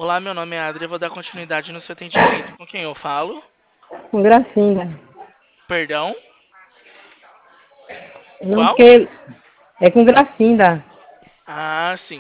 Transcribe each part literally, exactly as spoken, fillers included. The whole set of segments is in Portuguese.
Olá, meu nome é Adri, eu vou dar continuidade no seu atendimento. Com quem eu falo? Com gracinha. Perdão? Não, Qual? porque é com gracinha. Ah, sim.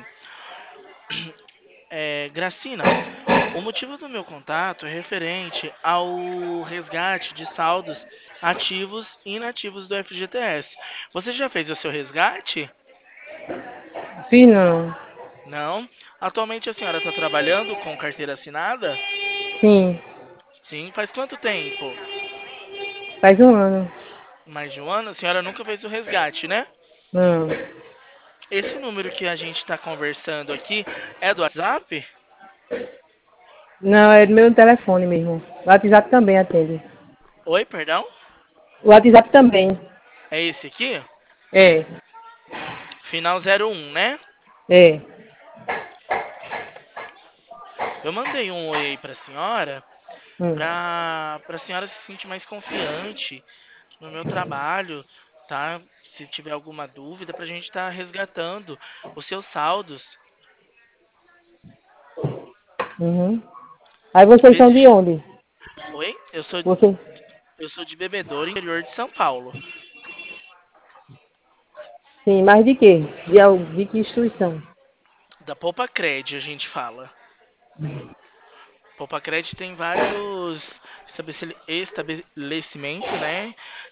É, Gracina, o motivo do meu contato é referente ao resgate de saldos ativos e inativos do F G T S. Você já fez o seu resgate? Fiz não. Não? Atualmente a senhora está trabalhando com carteira assinada? Sim, Sim. Faz quanto tempo? faz um ano. Mais de um ano? A senhora nunca fez o resgate, né? Não. Esse número que a gente está conversando aqui é do WhatsApp? Não, é do meu telefone mesmo. O WhatsApp também atende. Oi, perdão? O WhatsApp também. É esse aqui? É, Final zero um, né? é. Eu mandei um oi aí pra senhora Hum. pra, pra senhora se sentir mais confiante no meu trabalho, tá? Se tiver alguma dúvida, pra gente estar resgatando os seus saldos. Uhum. Aí vocês Ver são se... de onde? Oi? Eu sou, Você? eu sou de Bebedouro, interior de São Paulo. Sim, mas de quê? De, al- de que instituição? Da Poupa Cred, a gente fala. Poupa Cred tem vários estabele- estabelecimentos, né?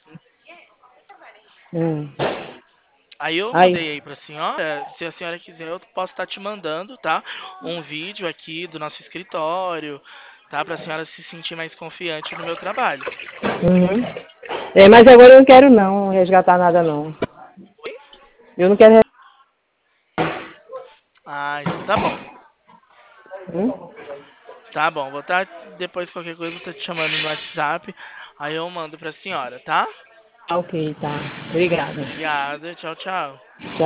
Hum. Aí eu Aí. mandei aí pra senhora, se a senhora quiser, eu posso estar te mandando, tá? Um vídeo aqui do nosso escritório, tá? Pra senhora se sentir mais confiante no meu trabalho. Uhum. É, mas agora eu não quero não resgatar nada não. Oi? Eu não quero. Ah, então tá bom. Hum? Tá bom, vou estar, depois qualquer coisa, eu vou estar te chamando no WhatsApp, aí eu mando pra senhora, tá? Ah, ok, tá. Obrigada. Obrigada, tchau, tchau. Tchau.